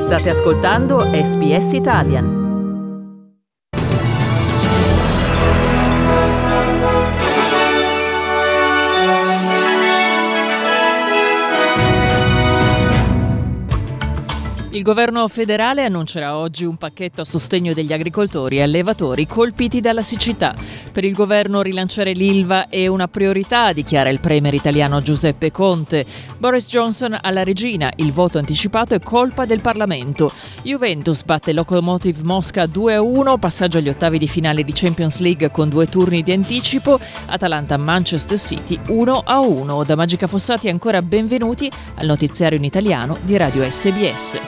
State ascoltando SBS Italian. Il governo federale annuncerà oggi un pacchetto a sostegno degli agricoltori e allevatori colpiti dalla siccità. Per il governo rilanciare l'Ilva è una priorità, dichiara il premier italiano Giuseppe Conte. Boris Johnson alla regina, il voto anticipato è colpa del Parlamento. Juventus batte Lokomotiv Mosca 2-1, passaggio agli ottavi di finale di Champions League con 2 turni di anticipo. Atalanta-Manchester City 1-1. Da Magica Fossati ancora benvenuti al notiziario in italiano di Radio SBS.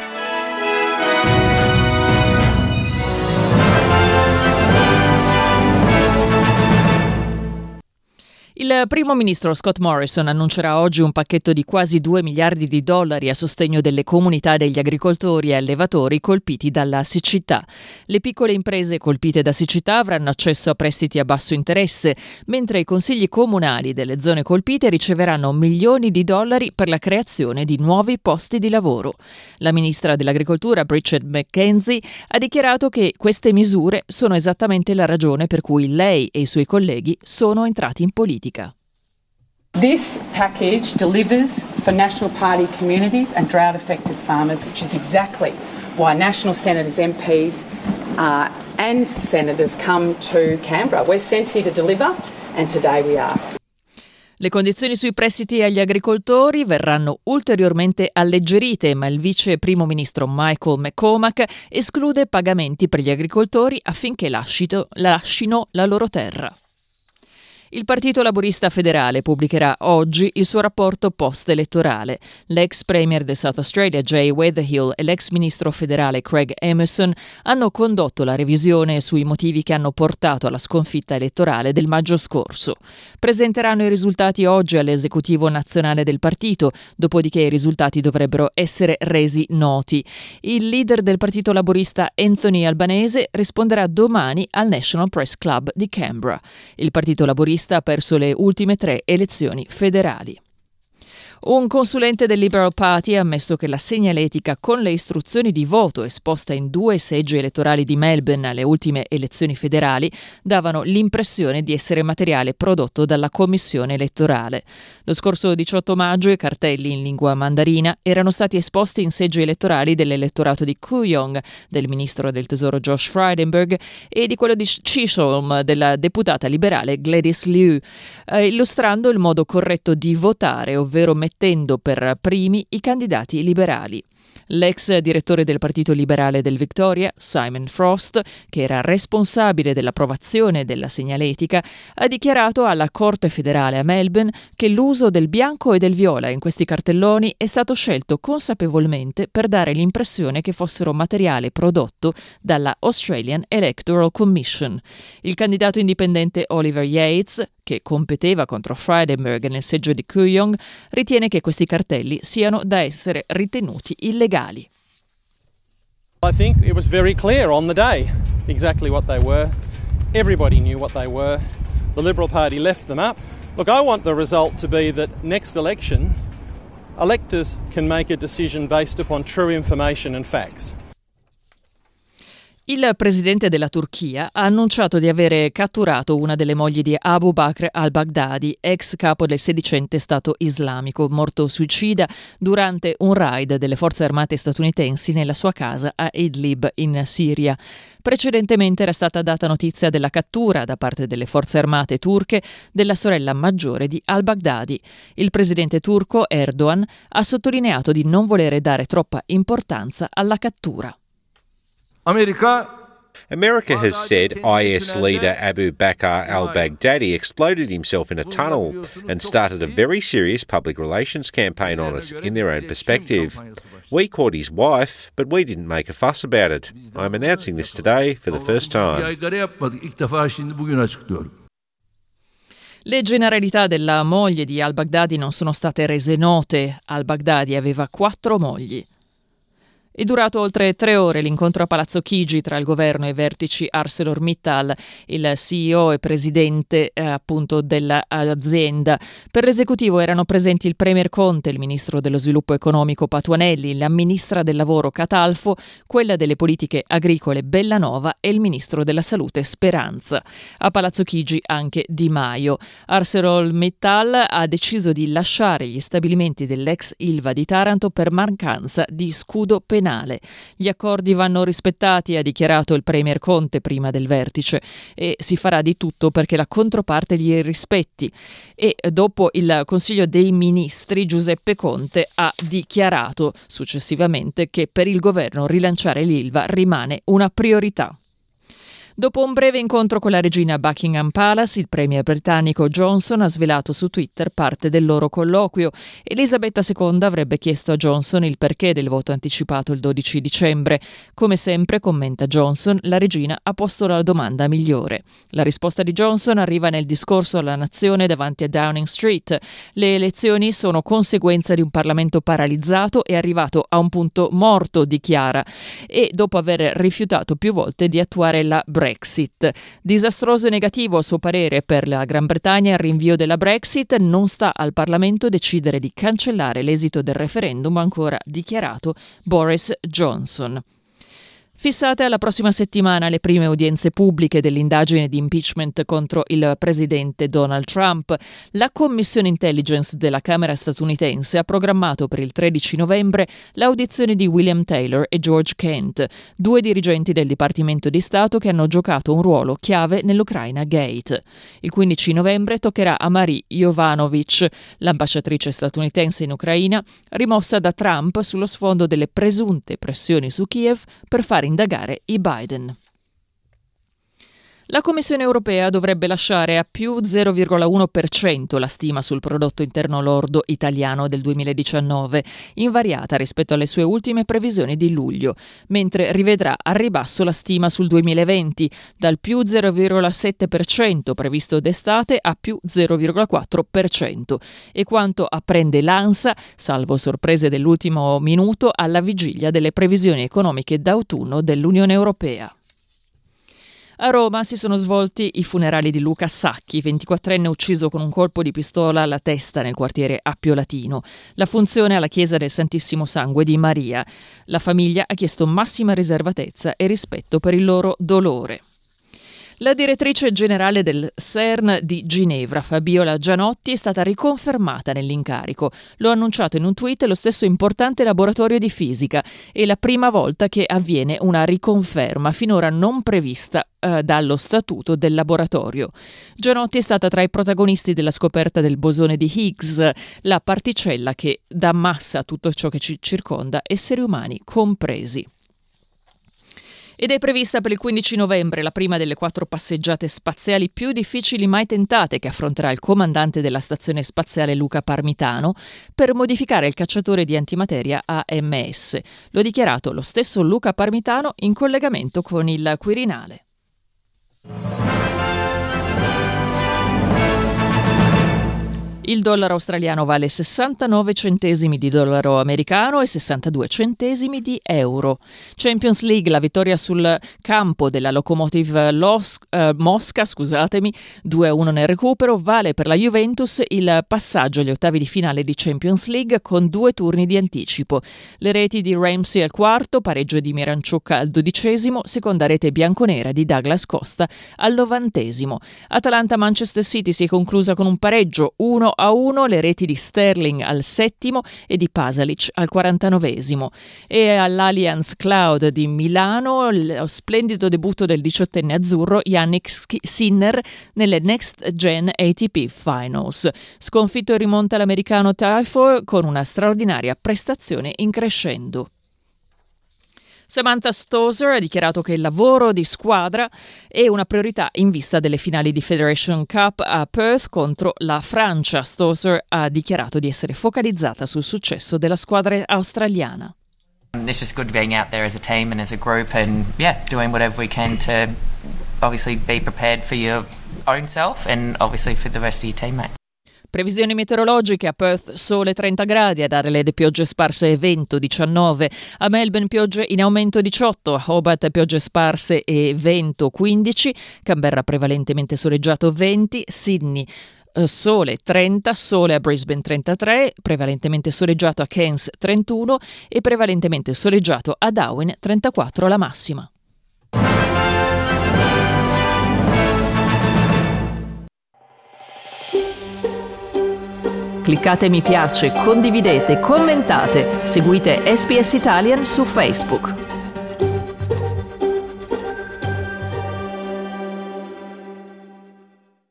Il primo ministro Scott Morrison annuncerà oggi un pacchetto di quasi $2 miliardi a sostegno delle comunità degli agricoltori e allevatori colpiti dalla siccità. Le piccole imprese colpite da siccità avranno accesso a prestiti a basso interesse, mentre i consigli comunali delle zone colpite riceveranno milioni di dollari per la creazione di nuovi posti di lavoro. La ministra dell'Agricoltura Bridget McKenzie ha dichiarato che queste misure sono esattamente la ragione per cui lei e i suoi colleghi sono entrati in politica. This package delivers for National Party communities and drought-affected farmers, which is exactly why National Senators, MPs and Senators come to Canberra. We're sent here to deliver, and today we are. Le condizioni sui prestiti agli agricoltori verranno ulteriormente alleggerite, ma il vice primo ministro Michael McCormack esclude pagamenti per gli agricoltori affinché lascino la loro terra. Il Partito Laburista Federale pubblicherà oggi il suo rapporto post-elettorale. L'ex premier del South Australia Jay Weatherhill e l'ex ministro federale Craig Emerson hanno condotto la revisione sui motivi che hanno portato alla sconfitta elettorale del maggio scorso. Presenteranno i risultati oggi all'esecutivo nazionale del partito, dopodiché i risultati dovrebbero essere resi noti. Il leader del Partito Laburista Anthony Albanese risponderà domani al National Press Club di Canberra. Il Partito Laburista ha perso le ultime 3 elezioni federali. Un consulente del Liberal Party ha ammesso che la segnaletica con le istruzioni di voto esposta in 2 seggi elettorali di Melbourne alle ultime elezioni federali davano l'impressione di essere materiale prodotto dalla commissione elettorale. Lo scorso 18 maggio i cartelli in lingua mandarina erano stati esposti in seggi elettorali dell'elettorato di Kooyong, del ministro del tesoro Josh Frydenberg, e di quello di Chisholm, della deputata liberale Gladys Liu, illustrando il modo corretto di votare, ovvero mettendo per primi i candidati liberali. L'ex direttore del Partito Liberale del Victoria, Simon Frost, che era responsabile dell'approvazione della segnaletica, ha dichiarato alla Corte federale a Melbourne che l'uso del bianco e del viola in questi cartelloni è stato scelto consapevolmente per dare l'impressione che fossero materiale prodotto dalla Australian Electoral Commission. Il candidato indipendente Oliver Yates, che competeva contro Frydenberg nel seggio di Kooyong, ritiene che questi cartelli siano da essere ritenuti illegali. I think it was very clear on the day exactly what they were. Everybody knew what they were. The Liberal Party left them up. Look, I want the result to be that next election, electors can make a decision based upon true information and facts. Il presidente della Turchia ha annunciato di avere catturato una delle mogli di Abu Bakr al-Baghdadi, ex capo del sedicente Stato islamico, morto suicida durante un raid delle forze armate statunitensi nella sua casa a Idlib, in Siria. Precedentemente era stata data notizia della cattura da parte delle forze armate turche della sorella maggiore di al-Baghdadi. Il presidente turco Erdogan ha sottolineato di non volere dare troppa importanza alla cattura. America has said IS leader Abu Bakr al-Baghdadi exploded himself in a tunnel and started a very serious public relations campaign on it, in their own perspective. We caught his wife, but we didn't make a fuss about it. I'm announcing this today for the first time. Le generalità della moglie di al-Baghdadi non sono state rese note. Al-Baghdadi aveva 4 mogli. È durato oltre 3 ore l'incontro a Palazzo Chigi tra il governo e i vertici ArcelorMittal, il CEO e presidente appunto dell'azienda. Per l'esecutivo erano presenti il premier Conte, il ministro dello sviluppo economico Patuanelli, la ministra del lavoro Catalfo, quella delle politiche agricole Bellanova e il ministro della salute Speranza. A Palazzo Chigi anche Di Maio. ArcelorMittal ha deciso di lasciare gli stabilimenti dell'ex Ilva di Taranto per mancanza di scudo penale. Gli accordi vanno rispettati, ha dichiarato il premier Conte prima del vertice, e si farà di tutto perché la controparte li rispetti. E dopo il Consiglio dei Ministri, Giuseppe Conte ha dichiarato successivamente che per il governo rilanciare l'Ilva rimane una priorità. Dopo un breve incontro con la regina a Buckingham Palace, il premier britannico Johnson ha svelato su Twitter parte del loro colloquio. Elisabetta II avrebbe chiesto a Johnson il perché del voto anticipato il 12 dicembre. Come sempre, commenta Johnson, la regina ha posto la domanda migliore. La risposta di Johnson arriva nel discorso alla nazione davanti a Downing Street. Le elezioni sono conseguenza di un Parlamento paralizzato e arrivato a un punto morto, dichiara, e dopo aver rifiutato più volte di attuare la Brexit. Disastroso e negativo a suo parere per la Gran Bretagna il rinvio della Brexit, non sta al Parlamento decidere di cancellare l'esito del referendum, ha ancora dichiarato Boris Johnson. Fissate alla prossima settimana le prime udienze pubbliche dell'indagine di impeachment contro il presidente Donald Trump. La Commissione Intelligence della Camera statunitense ha programmato per il 13 novembre l'audizione di William Taylor e George Kent, 2 dirigenti del Dipartimento di Stato che hanno giocato un ruolo chiave nell'Ukraina Gate. Il 15 novembre toccherà a Marie Yovanovitch, l'ambasciatrice statunitense in Ucraina, rimossa da Trump sullo sfondo delle presunte pressioni su Kiev per fare indagare i Biden. La Commissione europea dovrebbe lasciare a più 0,1% la stima sul prodotto interno lordo italiano del 2019, invariata rispetto alle sue ultime previsioni di luglio, mentre rivedrà a ribasso la stima sul 2020, dal più 0,7% previsto d'estate a più 0,4%, e quanto apprende l'ANSA, salvo sorprese dell'ultimo minuto, alla vigilia delle previsioni economiche d'autunno dell'Unione Europea. A Roma si sono svolti i funerali di Luca Sacchi, 24enne ucciso con un colpo di pistola alla testa nel quartiere Appio Latino. La funzione alla chiesa del Santissimo Sangue di Maria. La famiglia ha chiesto massima riservatezza e rispetto per il loro dolore. La direttrice generale del CERN di Ginevra, Fabiola Gianotti, è stata riconfermata nell'incarico. Lo ha annunciato in un tweet lo stesso importante laboratorio di fisica. È la prima volta che avviene una riconferma, finora non prevista dallo statuto del laboratorio. Gianotti è stata tra i protagonisti della scoperta del bosone di Higgs, la particella che dà massa a tutto ciò che ci circonda, esseri umani compresi. Ed è prevista per il 15 novembre la prima delle 4 passeggiate spaziali più difficili mai tentate, che affronterà il comandante della stazione spaziale Luca Parmitano per modificare il cacciatore di antimateria AMS. Lo ha dichiarato lo stesso Luca Parmitano in collegamento con il Quirinale. Il dollaro australiano vale 69 centesimi di dollaro americano e 62 centesimi di euro. Champions League, la vittoria sul campo della Lokomotiv Mosca, 2-1 nel recupero, vale per la Juventus il passaggio agli ottavi di finale di Champions League con 2 turni di anticipo. Le reti di Ramsey al quarto, pareggio di Miranchuk al 12°, seconda rete bianconera di Douglas Costa al 90°. Atalanta-Manchester City si è conclusa con un pareggio 1-1, le reti di Sterling al 7° e di Pasalic al 49°. E all'Allianz Cloud di Milano lo splendido debutto del 18enne azzurro Yannick Sinner nelle Next Gen ATP Finals. Sconfitto e rimonta l'americano Tiafoe con una straordinaria prestazione in crescendo. Samantha Stosur ha dichiarato che il lavoro di squadra è una priorità in vista delle finali di Federation Cup a Perth contro la Francia. Stosur ha dichiarato di essere focalizzata sul successo della squadra australiana. It's just good being out there as a team and as a group and doing whatever we can to obviously be prepared for your own self and obviously for the rest of your teammates. Previsioni meteorologiche: a Perth sole 30 gradi, ad Adelaide piogge sparse e vento 19, a Melbourne piogge in aumento 18, a Hobart piogge sparse e vento 15, Canberra prevalentemente soleggiato 20, Sydney sole 30, sole a Brisbane 33, prevalentemente soleggiato a Cairns 31 e prevalentemente soleggiato a Darwin 34 la massima. Cliccate mi piace, condividete, commentate, seguite SBS Italian su Facebook.